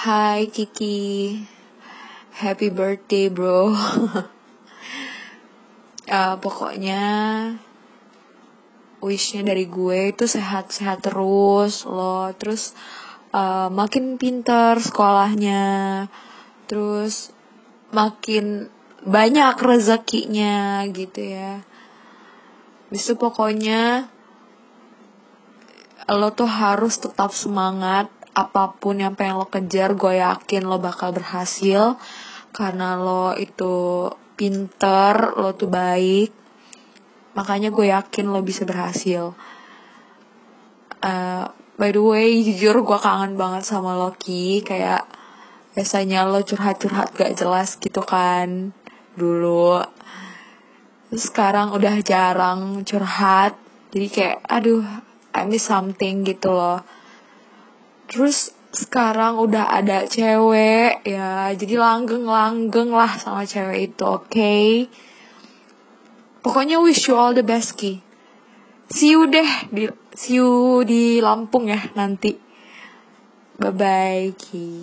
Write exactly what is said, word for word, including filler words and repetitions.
Hai Kiki, happy birthday bro. uh, Pokoknya wishnya dari gue itu sehat-sehat terus lo. Terus uh, makin pinter sekolahnya. Terus makin banyak rezekinya gitu ya. Bisa pokoknya lo tuh harus tetap semangat. Apapun yang pengen lo kejar, gue yakin lo bakal berhasil. Karena lo itu pinter, lo tuh baik. Makanya gue yakin lo bisa berhasil. uh, By the way, jujur gue kangen banget sama Loki. Kayak biasanya lo curhat-curhat gak jelas gitu kan dulu. Terus sekarang udah jarang curhat. Jadi kayak aduh, I miss something gitu loh. Terus sekarang udah ada cewek ya, jadi langgeng-langgeng lah sama cewek itu, oke? Okay? Pokoknya wish you all the best, Ki. See you deh, di, see you di Lampung ya nanti. Bye-bye, Ki.